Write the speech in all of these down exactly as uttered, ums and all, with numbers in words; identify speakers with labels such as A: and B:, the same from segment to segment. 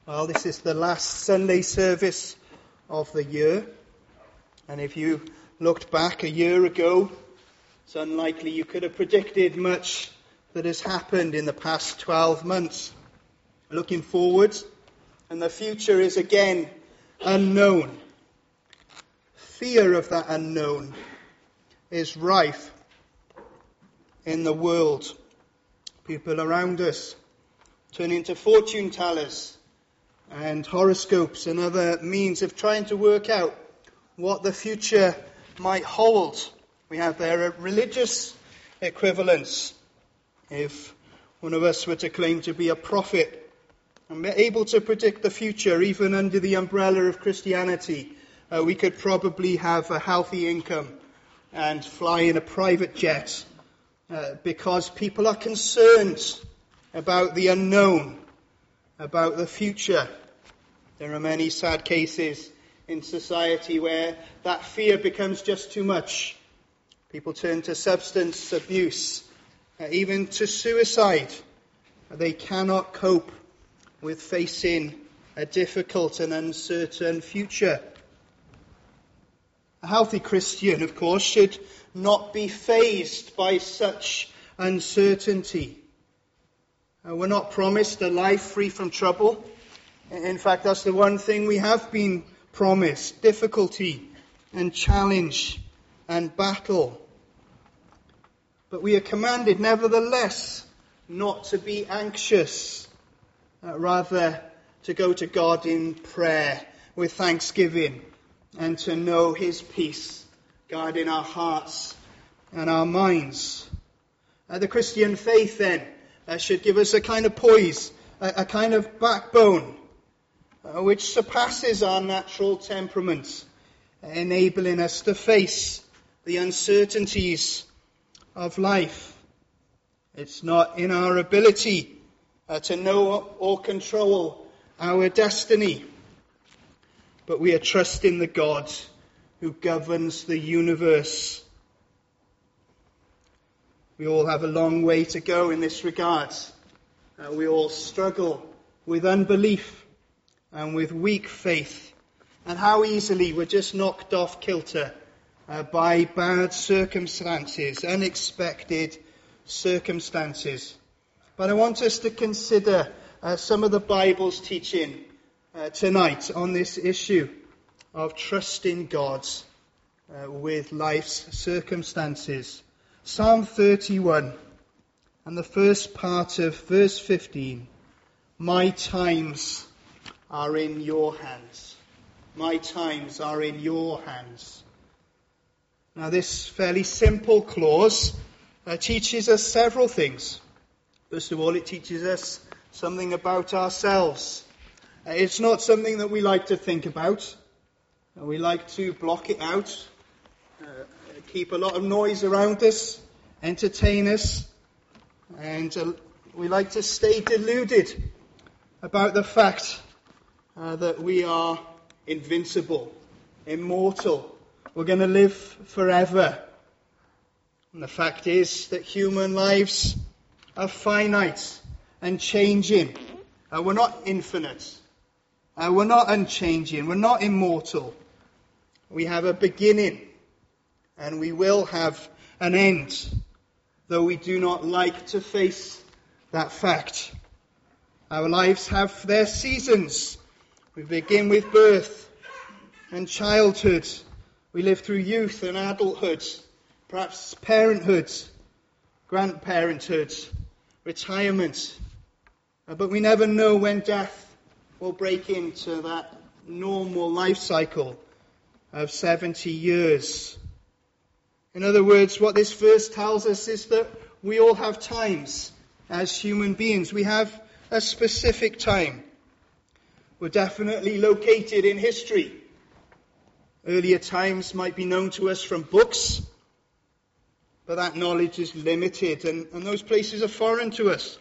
A: Well, this is the last Sunday service of the year. And if you looked back a year ago, it's unlikely you could have predicted much that has happened in the past twelve months. Looking forward, and the future is again unknown. Fear of that unknown is rife in the world. People around us turn into fortune tellers and horoscopes and other means of trying to work out what the future might hold. We have their religious equivalents. If one of us were to claim to be a prophet and able to predict the future, even under the umbrella of Christianity, uh, we could probably have a healthy income and fly in a private jet uh, because people are concerned about the unknown, about the future. There are many sad cases in society where that fear becomes just too much. People turn to substance abuse, uh, even to suicide. They cannot cope with facing a difficult and uncertain future. A healthy Christian, of course, should not be fazed by such uncertainty. Uh, we're not promised a life free from trouble. In fact, that's the one thing we have been promised: difficulty and challenge and battle. But we are commanded, nevertheless, not to be anxious, uh, rather to go to God in prayer with thanksgiving and to know His peace guarding our hearts and our minds. Uh, the Christian faith, then, uh, should give us a kind of poise, a, a kind of backbone, uh, which surpasses our natural temperaments, enabling us to face the uncertainties of life. It's not in our ability uh, to know or control our destiny, but we are trusting the God who governs the universe. We all have a long way to go in this regard. Uh, we all struggle with unbelief and with weak faith, and how easily we're just knocked off kilter uh, by bad circumstances, unexpected circumstances. But I want us to consider uh, some of the Bible's teaching uh, tonight on this issue of trusting God uh, with life's circumstances. Psalm thirty-one, and the first part of verse fifteen. My times are in your hands. My times are in your hands. Now, this fairly simple clause uh, teaches us several things. First of all, it teaches us something about ourselves. Uh, it's not something that we like to think about. Uh, we like to block it out, uh, keep a lot of noise around us, entertain us, and uh, we like to stay deluded about the fact uh, that we are invincible, immortal. We're going to live forever. And the fact is that human lives are finite and changing. Uh, we're not infinite. Uh, we're not unchanging. We're not immortal. We have a beginning, and we will have an end, though we do not like to face that fact. Our lives have their seasons. We begin with birth and childhood. We live through youth and adulthood, perhaps parenthood, grandparenthood, retirement. Uh, but we never know when death will break into that normal life cycle of seventy years. In other words, what this verse tells us is that we all have times as human beings. We have a specific time. We're definitely located in history. Earlier times might be known to us from books, but that knowledge is limited, and, and those places are foreign to us.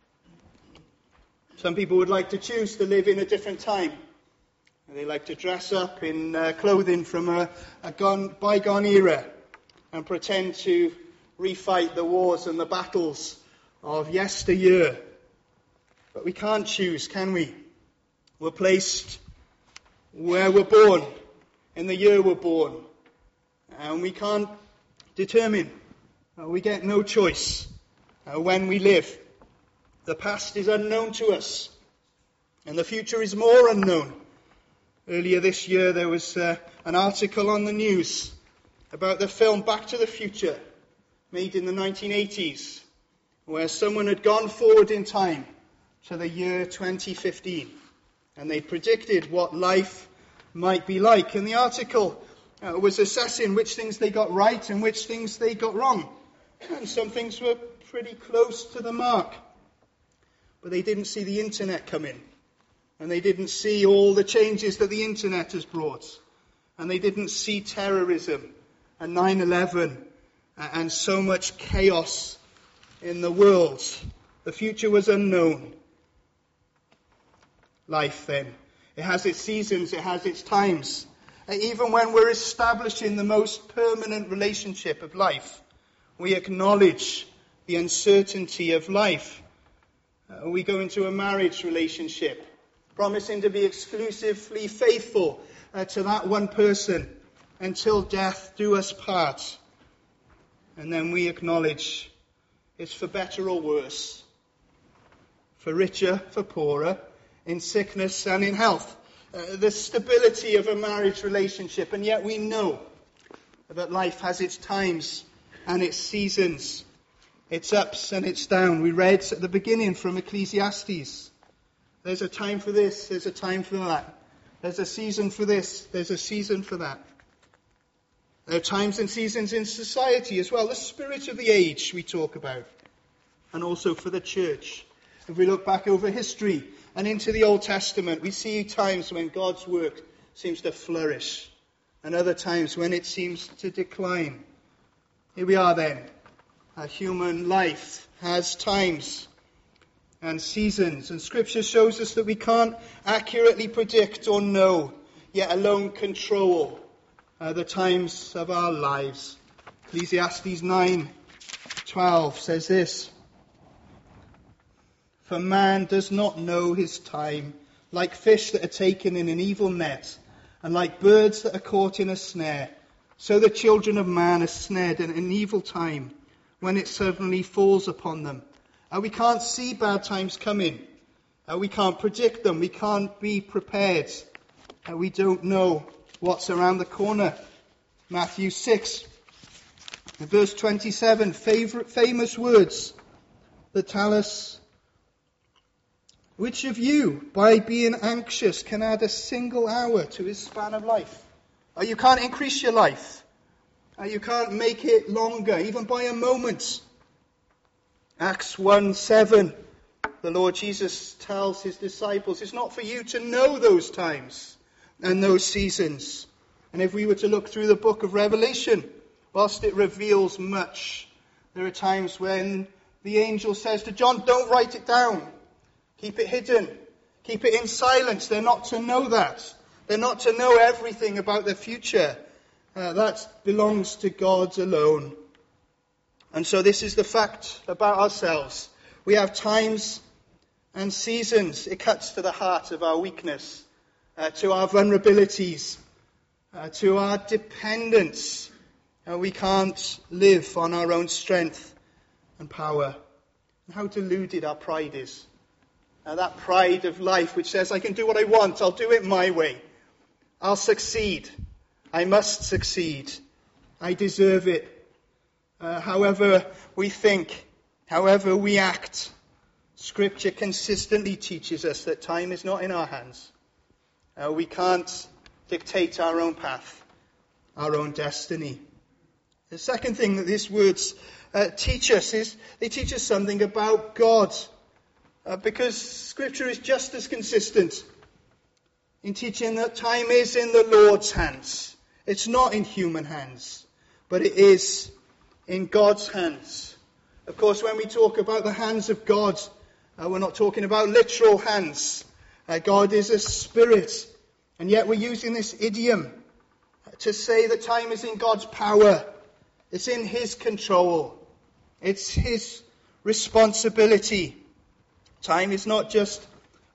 A: Some people would like to choose to live in a different time. They like to dress up in uh, clothing from a, a gone, bygone era and pretend to refight the wars and the battles of yesteryear. But we can't choose, can we? We're placed where we're born, in the year we're born. And we can't determine. Uh, we get no choice uh, when we live. The past is unknown to us, and the future is more unknown. Earlier this year there was uh, an article on the news about the film Back to the Future, made in the nineteen eighties, where someone had gone forward in time to the year twenty fifteen, and they predicted what life might be like. And the article uh, was assessing which things they got right and which things they got wrong. And some things were pretty close to the mark. But they didn't see the internet come in. And they didn't see all the changes that the internet has brought. And they didn't see terrorism and nine eleven and so much chaos in the world. The future was unknown. Life, then, it has its seasons, it has its times. Even when we're establishing the most permanent relationship of life, we acknowledge the uncertainty of life. Uh, we go into a marriage relationship, promising to be exclusively faithful uh, to that one person until death do us part. And then we acknowledge it's for better or worse, for richer, for poorer, in sickness and in health. Uh, the stability of a marriage relationship, and yet we know that life has its times and its seasons, its ups and its downs. We read at the beginning from Ecclesiastes. There's a time for this, there's a time for that. There's a season for this, there's a season for that. There are times and seasons in society as well. The spirit of the age we talk about. And also for the church. If we look back over history and into the Old Testament, we see times when God's work seems to flourish. And other times when it seems to decline. Here we are then. A human life has times and seasons. And Scripture shows us that we can't accurately predict or know, yet alone control uh, the times of our lives. Ecclesiastes nine twelve says this: "For man does not know his time, like fish that are taken in an evil net, and like birds that are caught in a snare. So the children of man are snared in an evil time, when it suddenly falls upon them." Uh, we can't see bad times coming. Uh, we can't predict them. We can't be prepared. Uh, we don't know what's around the corner. Matthew six, verse twenty-seven, favorite, famous words that tell us, "Which of you, by being anxious, can add a single hour to his span of life?" Uh, you can't increase your life. Uh, you can't make it longer, even by a moment. Acts one seven, the Lord Jesus tells his disciples, it's not for you to know those times and those seasons. And if we were to look through the book of Revelation, whilst it reveals much, there are times when the angel says to John, don't write it down. Keep it hidden. Keep it in silence. They're not to know that. They're not to know everything about the future. Uh, that belongs to God alone. And so this is the fact about ourselves. We have times and seasons. It cuts to the heart of our weakness, uh, to our vulnerabilities, uh, to our dependence. Uh, we can't live on our own strength and power. And how deluded our pride is. Uh, that pride of life which says, I can do what I want, I'll do it my way. I'll succeed. I must succeed. I deserve it. Uh, however we think, however we act, Scripture consistently teaches us that time is not in our hands. Uh, we can't dictate our own path, our own destiny. The second thing that these words uh, teach us is they teach us something about God. Uh, because Scripture is just as consistent in teaching that time is in the Lord's hands. It's not in human hands, but it is in God's hands. Of course, when we talk about the hands of God, uh, we're not talking about literal hands. Uh, God is a spirit, and yet we're using this idiom to say that time is in God's power. It's in his control. It's his responsibility. Time is not just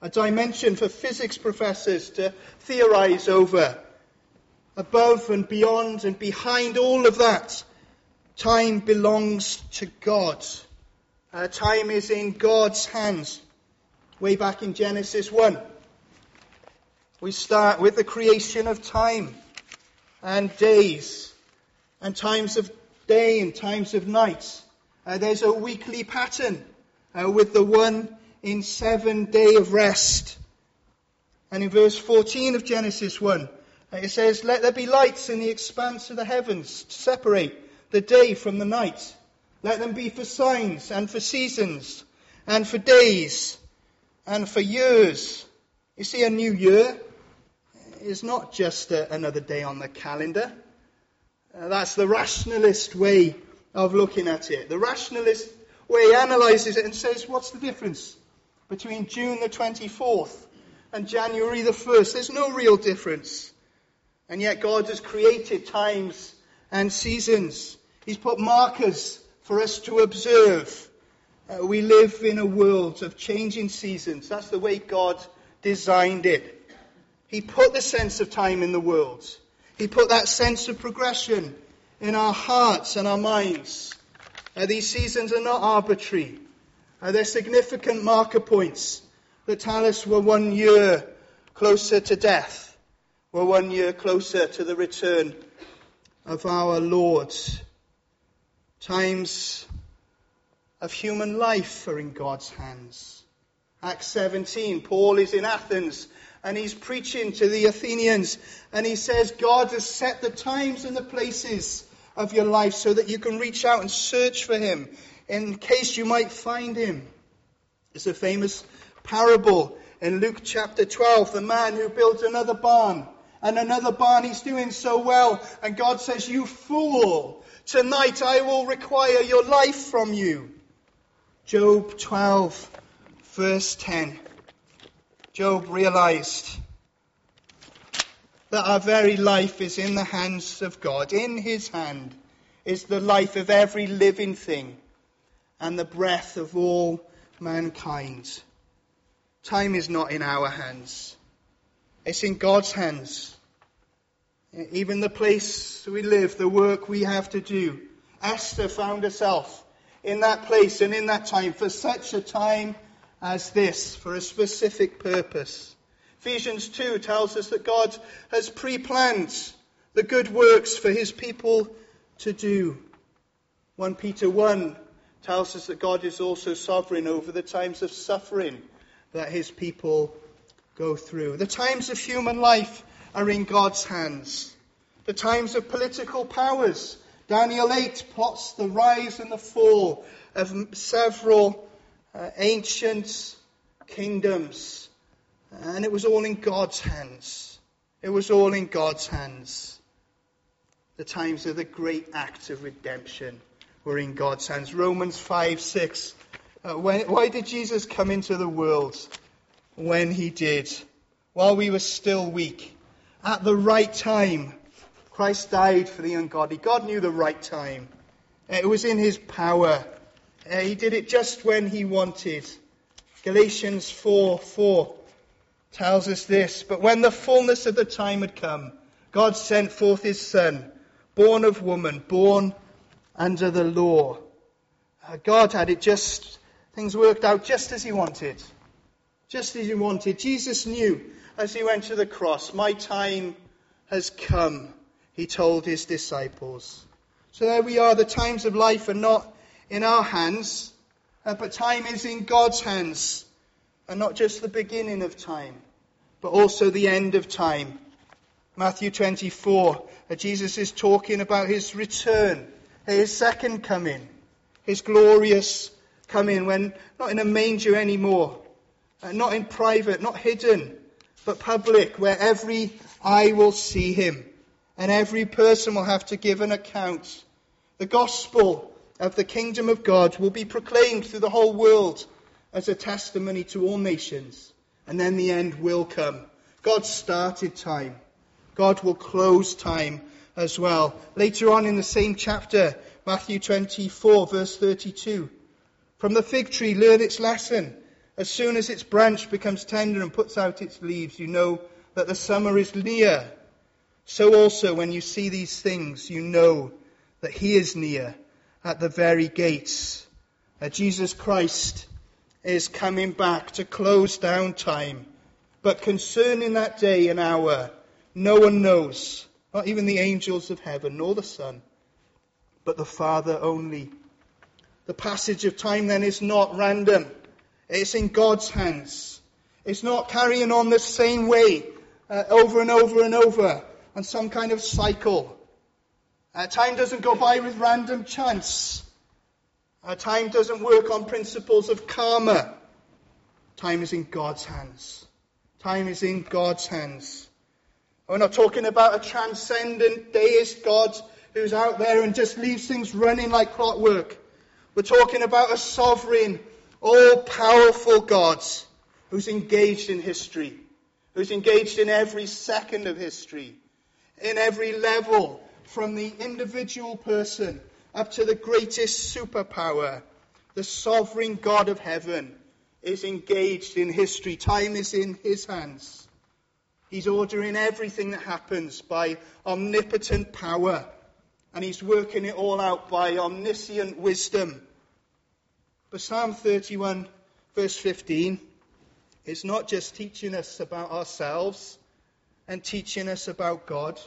A: a dimension for physics professors to theorize over. Above and beyond and behind all of that, time belongs to God. Uh, time is in God's hands. Way back in Genesis one, we start with the creation of time and days and times of day and times of night. Uh, there's a weekly pattern uh, with the one in seven day of rest. And in verse fourteen of Genesis one, uh, it says, "Let there be lights in the expanse of the heavens to separate the day from the night. Let them be for signs and for seasons and for days and for years." You see, a new year is not just a, another day on the calendar. Uh, that's the rationalist way of looking at it. The rationalist way analyzes it and says, what's the difference between June the twenty-fourth and January the first? There's no real difference. And yet God has created times and seasons. He's put markers for us to observe. Uh, we live in a world of changing seasons. That's the way God designed it. He put the sense of time in the world. He put that sense of progression in our hearts and our minds. Uh, these seasons are not arbitrary. Uh, they're significant marker points that tell us we're one year closer to death. We're one year closer to the return of our Lord. Times of human life are in God's hands. Acts seventeen, Paul is in Athens and he's preaching to the Athenians, and he says God has set the times and the places of your life so that you can reach out and search for him in case you might find him. There's a famous parable in Luke chapter twelve, the man who built another barn, and another barn, he's doing so well, and God says, "You fool, tonight I will require your life from you." Job twelve, verse ten. Job realized that our very life is in the hands of God. In his hand is the life of every living thing and the breath of all mankind. Time is not in our hands. It's in God's hands. Even the place we live, the work we have to do. Esther found herself in that place and in that time for such a time as this, for a specific purpose. Ephesians two tells us that God has pre-planned the good works for his people to do. First Peter one tells us that God is also sovereign over the times of suffering that his people go through. The times of human life are in God's hands. The times of political powers. Daniel eight plots the rise and the fall of several uh, ancient kingdoms. And it was all in God's hands. It was all in God's hands. The times of the great act of redemption were in God's hands. Romans five six. Uh, when, why did Jesus come into the world when he did? While we were still weak. At the right time. Christ died for the ungodly. God knew the right time. It was in his power. Uh, he did it just when he wanted. Galatians four four tells us this. But when the fullness of the time had come, God sent forth his Son, born of woman, born under the law. Uh, God had it just, things worked out just as he wanted. Just as he wanted. Jesus knew as he went to the cross, my time has come, he told his disciples. So there we are, the times of life are not in our hands, uh, but time is in God's hands. And not just the beginning of time, but also the end of time. Matthew twenty-four, uh, Jesus is talking about his return, his second coming, his glorious coming, when not in a manger anymore, uh, not in private, not hidden, but public, where every eye will see him, and every person will have to give an account. The gospel of the kingdom of God will be proclaimed through the whole world as a testimony to all nations. And then the end will come. God started time. God will close time as well. Later on in the same chapter, Matthew twenty-four, verse thirty-two. From the fig tree learn its lesson. As soon as its branch becomes tender and puts out its leaves, you know that the summer is near. So also, when you see these things, you know that he is near at the very gates. That Jesus Christ is coming back to close down time. But concerning that day and hour, no one knows, not even the angels of heaven, nor the Son, but the Father only. The passage of time then is not random. It's in God's hands. It's not carrying on the same way uh, over and over and over on some kind of cycle. Uh, time doesn't go by with random chance. Uh, time doesn't work on principles of karma. Time is in God's hands. Time is in God's hands. We're not talking about a transcendent deist God who's out there and just leaves things running like clockwork. We're talking about a sovereign, all-powerful God who's engaged in history, who's engaged in every second of history, in every level, from the individual person up to the greatest superpower. The sovereign God of heaven is engaged in history. Time is in his hands. He's ordering everything that happens by omnipotent power, and he's working it all out by omniscient wisdom. But Psalm thirty-one, verse fifteen, is not just teaching us about ourselves and teaching us about God.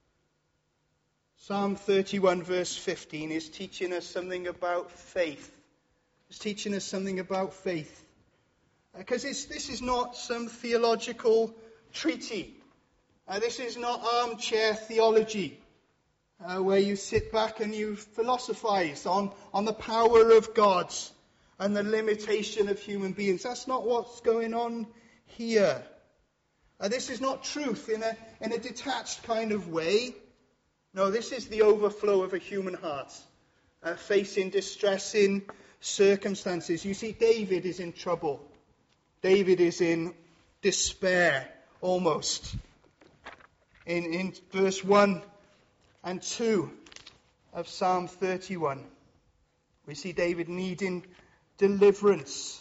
A: Psalm thirty-one, verse fifteen, is teaching us something about faith. It's teaching us something about faith. Because it's, this is not some theological treaty. Uh, this is not armchair theology, uh, where you sit back and you philosophize on, on the power of God and the limitation of human beings. That's not what's going on here. Uh, this is not truth in a, in a detached kind of way. No, this is the overflow of a human heart, uh, facing distressing circumstances. You see, David is in trouble. David is in despair, almost. In, in verse one and two of Psalm thirty-one, we see David needing deliverance.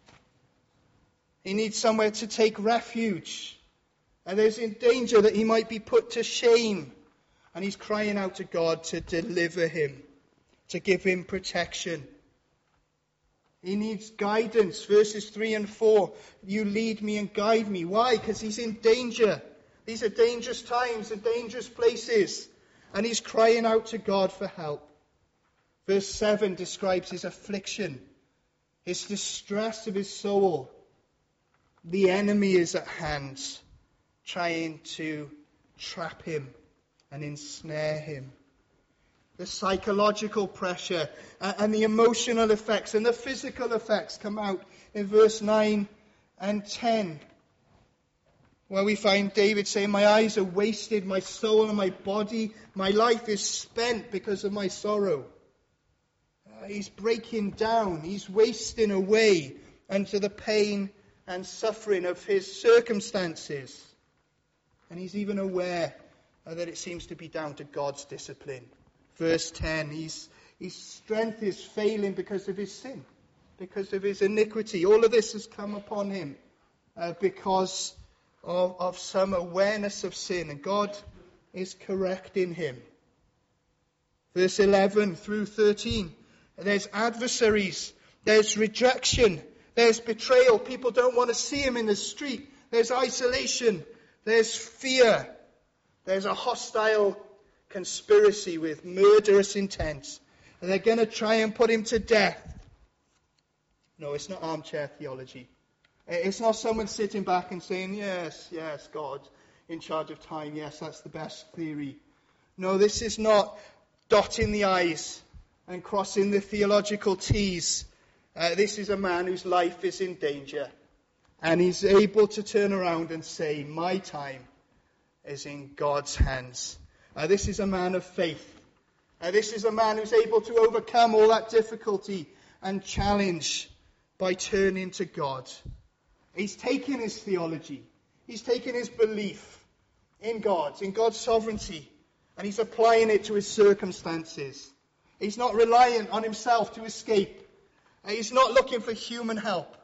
A: He needs somewhere to take refuge. And there's in danger that he might be put to shame. And he's crying out to God to deliver him, to give him protection. He needs guidance. Verses three and four. You lead me and guide me. Why? Because he's in danger. These are dangerous times and dangerous places. And he's crying out to God for help. Verse seven describes his affliction, his distress of his soul. The enemy is at hand, trying to trap him and ensnare him. The psychological pressure and the emotional effects and the physical effects come out in verse nine and ten, where we find David saying, my eyes are wasted, my soul and my body, my life is spent because of my sorrow. Uh, he's breaking down, he's wasting away under the pain and suffering of his circumstances. And he's even aware uh, that it seems to be down to God's discipline. Verse ten, he's, his strength is failing because of his sin, because of his iniquity. All of this has come upon him uh, because of, of some awareness of sin, and God is correcting him. Verse eleven through thirteen, there's adversaries, there's rejection, there's betrayal. People don't want to see him in the street. There's isolation, there's fear, there's a hostile conspiracy with murderous intent. And they're going to try and put him to death. No, it's not armchair theology. It's not someone sitting back and saying, yes, yes, God, in charge of time, yes, that's the best theory. No, this is not dotting the I's and crossing the theological T's. Uh, this is a man whose life is in danger. And he's able to turn around and say, my time is in God's hands. Uh, this is a man of faith. Uh, this is a man who's able to overcome all that difficulty and challenge by turning to God. He's taken his theology. He's taken his belief in God, in God's sovereignty, and he's applying it to his circumstances. He's not reliant on himself to escape. Uh, he's not looking for human help.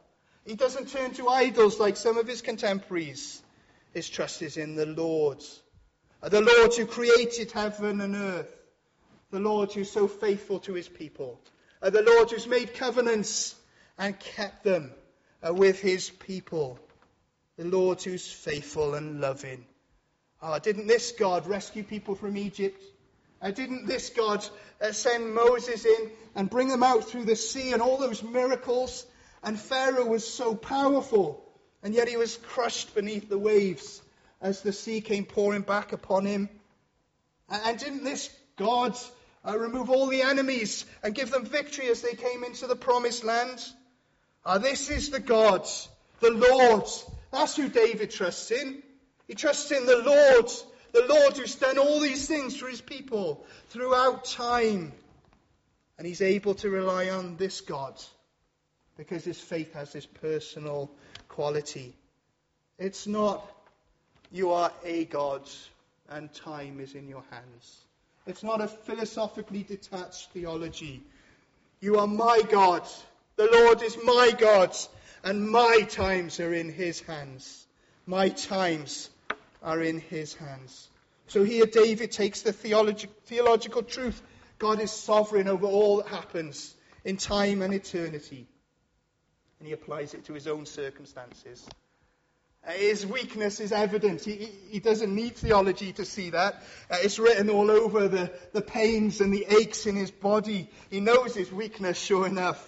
A: He doesn't turn to idols like some of his contemporaries. His trust is in the Lord. The Lord who created heaven and earth. The Lord who's so faithful to his people. The Lord who's made covenants and kept them with his people. The Lord who's faithful and loving. Oh, didn't this God rescue people from Egypt? Uh, didn't this God uh, send Moses in and bring them out through the sea and all those miracles? And Pharaoh was so powerful, and yet he was crushed beneath the waves as the sea came pouring back upon him. And, and didn't this God uh, remove all the enemies and give them victory as they came into the promised land? Uh, this is the God, the Lord. That's who David trusts in. He trusts in the Lord, the Lord who's done all these things for his people throughout time. And he's able to rely on this God because his faith has this personal quality. It's not, you are a God and time is in your hands. It's not a philosophically detached theology. You are my God. The Lord is my God, and my times are in his hands. My times are in his hands. So here David takes the theologi- theological truth. God is sovereign over all that happens in time and eternity. And he applies it to his own circumstances. Uh, his weakness is evident. He, he, he doesn't need theology to see that. Uh, it's written all over the, the pains and the aches in his body. He knows his weakness, sure enough.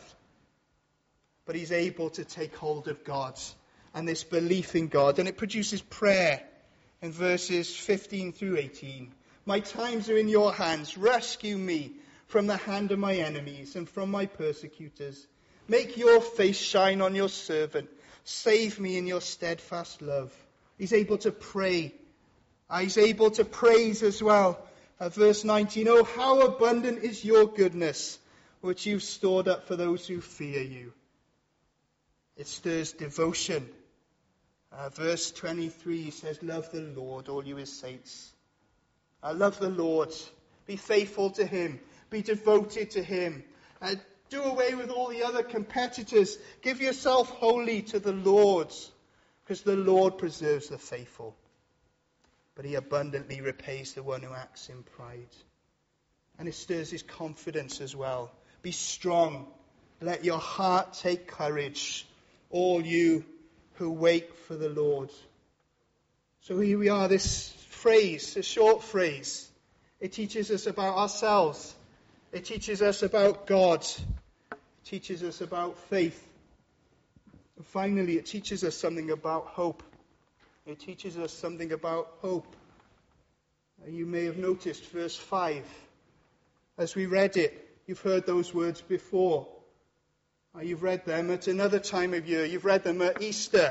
A: But he's able to take hold of God and this belief in God. And it produces prayer in verses fifteen through eighteen. My times are in your hands. Rescue me from the hand of my enemies and from my persecutors. Make your face shine on your servant. Save me in your steadfast love. He's able to pray. He's able to praise as well. Uh, verse nineteen, oh, how abundant is your goodness, which you've stored up for those who fear you. It stirs devotion. Uh, verse twenty-three says, love the Lord, all you his saints. I love the Lord. Be faithful to him. Be devoted to him. Uh, do away with all the other competitors. Give yourself wholly to the Lord, because the Lord preserves the faithful. But he abundantly repays the one who acts in pride. And it stirs his confidence as well. Be strong. Let your heart take courage, all you who wait for the Lord. So here we are, this phrase, a short phrase. It teaches us about ourselves. It teaches us about God. It teaches us about faith. And finally, it teaches us something about hope. It teaches us something about hope. You may have noticed verse five. As we read it, you've heard those words before. You've read them at another time of year. You've read them at Easter.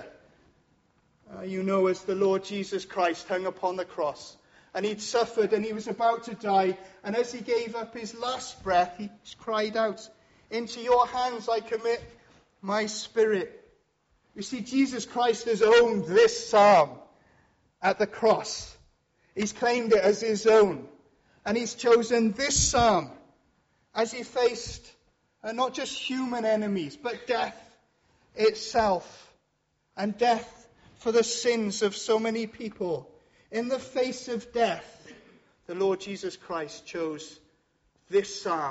A: Uh, you know, as the Lord Jesus Christ hung upon the cross. And he'd suffered and he was about to die. And as he gave up his last breath, he cried out, into your hands I commit my spirit. You see, Jesus Christ has owned this psalm at the cross. He's claimed it as his own. And he's chosen this psalm as he faced uh, not just human enemies, but death itself. And death for the sins of so many people. In the face of death, the Lord Jesus Christ chose this psalm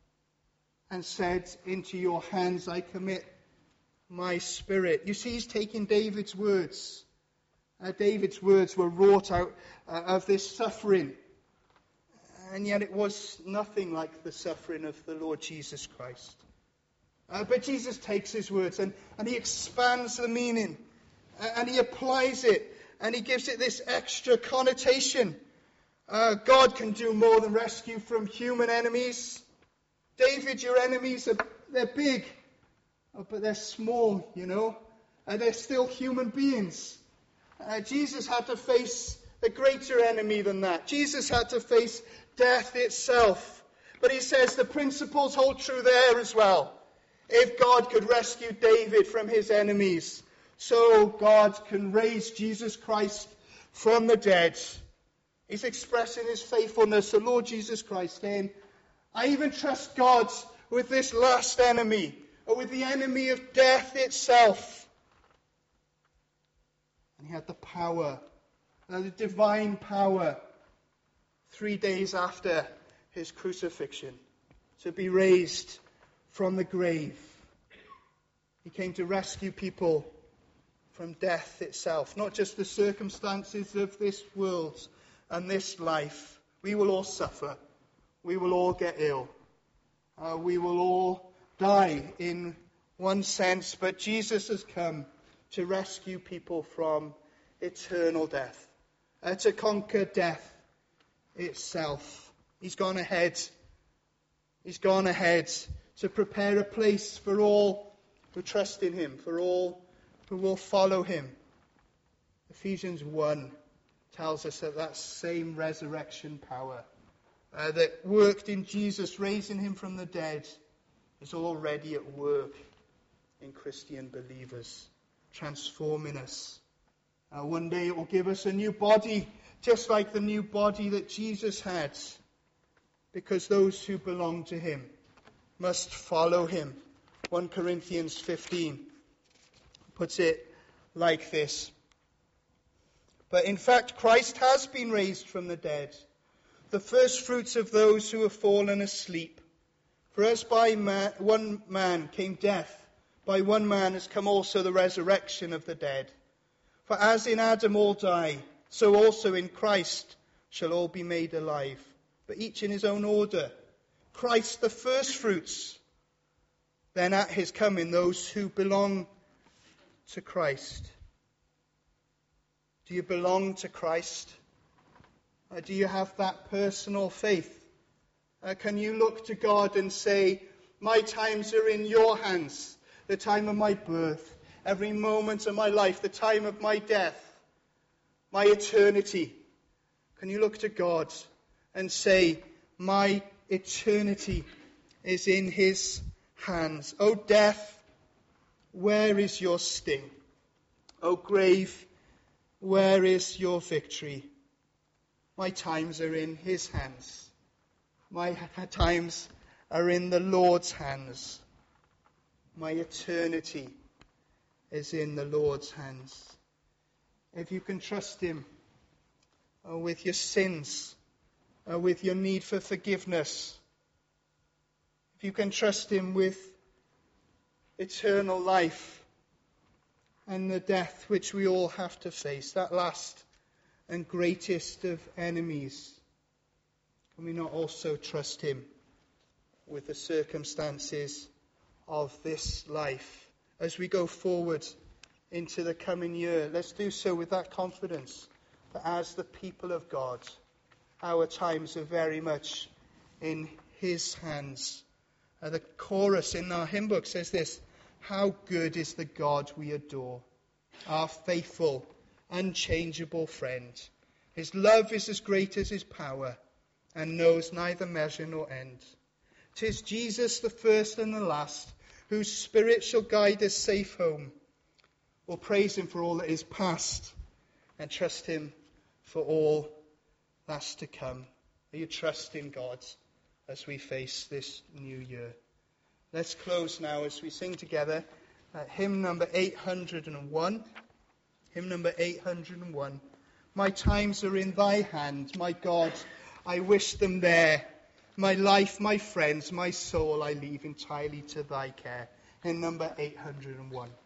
A: and said, into your hands I commit my spirit. You see, he's taking David's words. Uh, David's words were wrought out uh, of this suffering. And yet it was nothing like the suffering of the Lord Jesus Christ. Uh, but Jesus takes his words and, and he expands the meaning. Uh, and he applies it. And he gives it this extra connotation. Uh, God can do more than rescue from human enemies. David, your enemies, are they're big. Oh, but they're small, you know. Uh, they're still human beings. Uh, Jesus had to face a greater enemy than that. Jesus had to face death itself. But he says the principles hold true there as well. If God could rescue David from his enemies, so God can raise Jesus Christ from the dead. He's expressing his faithfulness, the Lord Jesus Christ, saying, I even trust God with this last enemy, or with the enemy of death itself. He had the power, uh, the divine power, three days after his crucifixion, to be raised from the grave. He came to rescue people from death itself, not just the circumstances of this world and this life. We will all suffer. We will all get ill. Uh, we will all die in one sense, but Jesus has come to rescue people from eternal death, uh, to conquer death itself. He's gone ahead. He's gone ahead to prepare a place for all who trust in him, for all who will follow him. Ephesians one tells us that that same resurrection power uh, that worked in Jesus, raising him from the dead, is already at work in Christian believers, transforming us. Uh, one day it will give us a new body, just like the new body that Jesus had, because those who belong to him must follow him. First Corinthians fifteen puts it like this. But in fact, Christ has been raised from the dead, the first fruits of those who have fallen asleep. For as by man, one man came death, by one man has come also the resurrection of the dead. For as in Adam all die, so also in Christ shall all be made alive, but each in his own order. Christ the first fruits, then at his coming those who belong to Christ. Do you belong to Christ? Uh, do you have that personal faith? Uh, can you look to God and say, my times are in your hands, the time of my birth, every moment of my life, the time of my death, my eternity. Can you look to God and say, my eternity is in his hands? O death, where is your sting? O grave, where is your victory? My times are in his hands. My times are in the Lord's hands. My eternity is in the Lord's hands. If you can trust him uh, with your sins, uh, with your need for forgiveness, if you can trust him with eternal life and the death which we all have to face, that last and greatest of enemies, can we not also trust him with the circumstances of this life as we go forward into the coming year? Let's do so with that confidence that as the people of God, our times are very much in his hands. Uh, the chorus in our hymn book says this: how good is the God we adore, our faithful, unchangeable friend. His love is as great as his power, and knows neither measure nor end. 'Tis Jesus, the first and the last, whose spirit shall guide us safe home. We'll praise him for all that is past, and trust him for all that's to come. Are you trusting God as we face this new year? Let's close now as we sing together uh, hymn number eight hundred one. Hymn number eight hundred one. My times are in thy hand, my God, I wish them there. My life, my friends, my soul, I leave entirely to thy care. Hymn number eight hundred one.